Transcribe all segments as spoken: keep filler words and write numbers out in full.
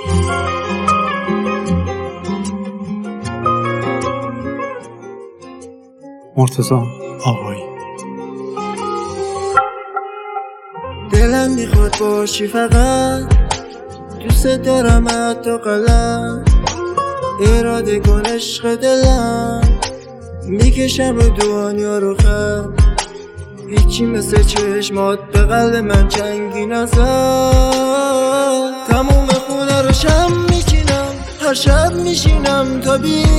مرتضی آقایی. دلم میخواد باشی فقط، دوست دارم حتی غلط، اراده کن عشق دلم، میکشم رو دنیا رو خط، هیچی مثل چشمات به قلب من چنگی نزد. تموم خونه رو شم میچینم، هر شب میشینم تا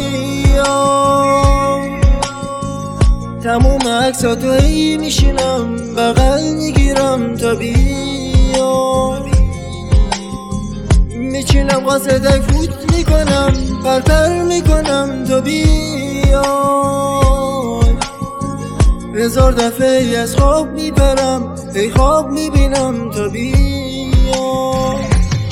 بیام، تموم عکساتو ای میشینم بغل میگیرم تا بیام، میچینم قاصدک فوت میکنم پرپر میکنم تا بیام، هزار دفعه ای از خواب میپرم ای خواب میبینم تا بیام.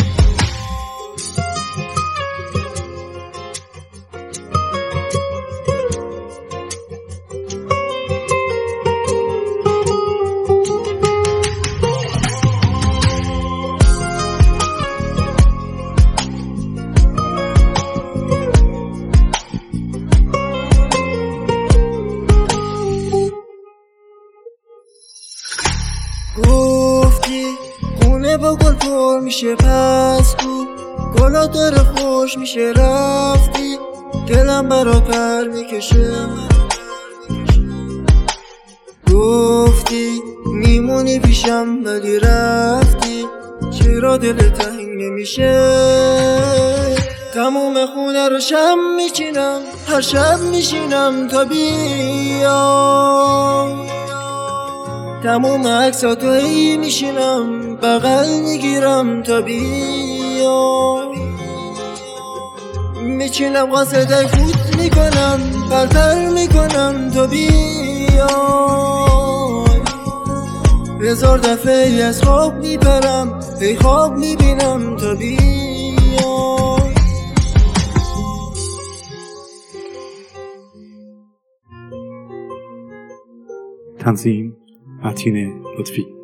گفتی خونه با گل پر میشه پس کو، گلا داره خوش میشه رفتی، دلم برات پر میکشه. گفتی میمونی پیشم ولی رفتی، چرا دل تنگ نمیشه؟ تموم خونه رو شم میچینم هر شب میشینم تا بیام، تموم عکساتو ای میشینم بغل میگیرم تا بیام، میچینم قاصدک فوت میکنم پرپر میکنم تا بیام، هزار دفعه ای از خواب میپرم ای خواب میبینم تا بیام. تنظیم متین لطفی.